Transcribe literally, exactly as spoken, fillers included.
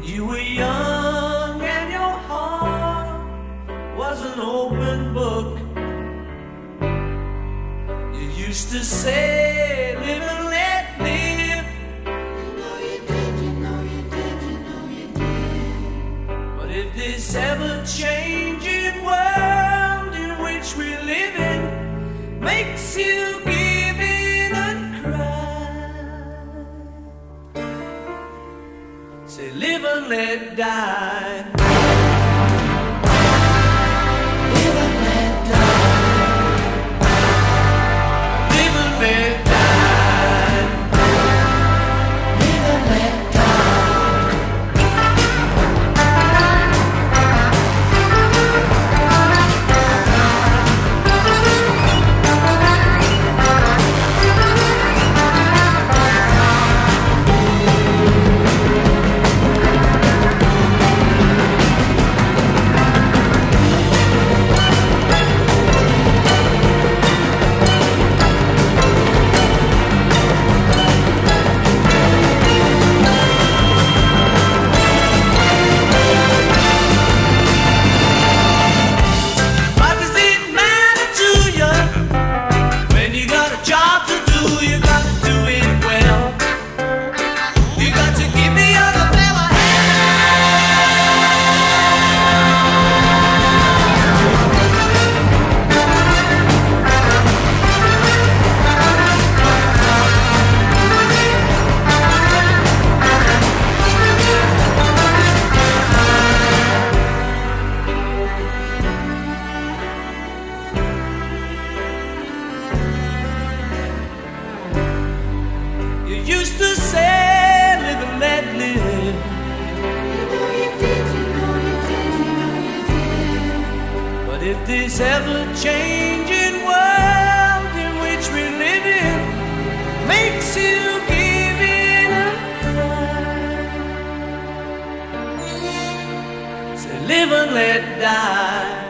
You were young and your heart was an open book. You used to say, live and let live. You know you did, you know you did, you know you did. But if this ever-changing world in which we live in makes you give in and cry, say live and let die. Live and let die. Live and let die. Live and let die. What does it matter to you when you got a job to do? You got to do it well. You got to give the other fella You used to say, live and let live. You know you did, you know you did, you know you did. But if this ever-changing world in which we live in makes you give in and cry, say live and let die.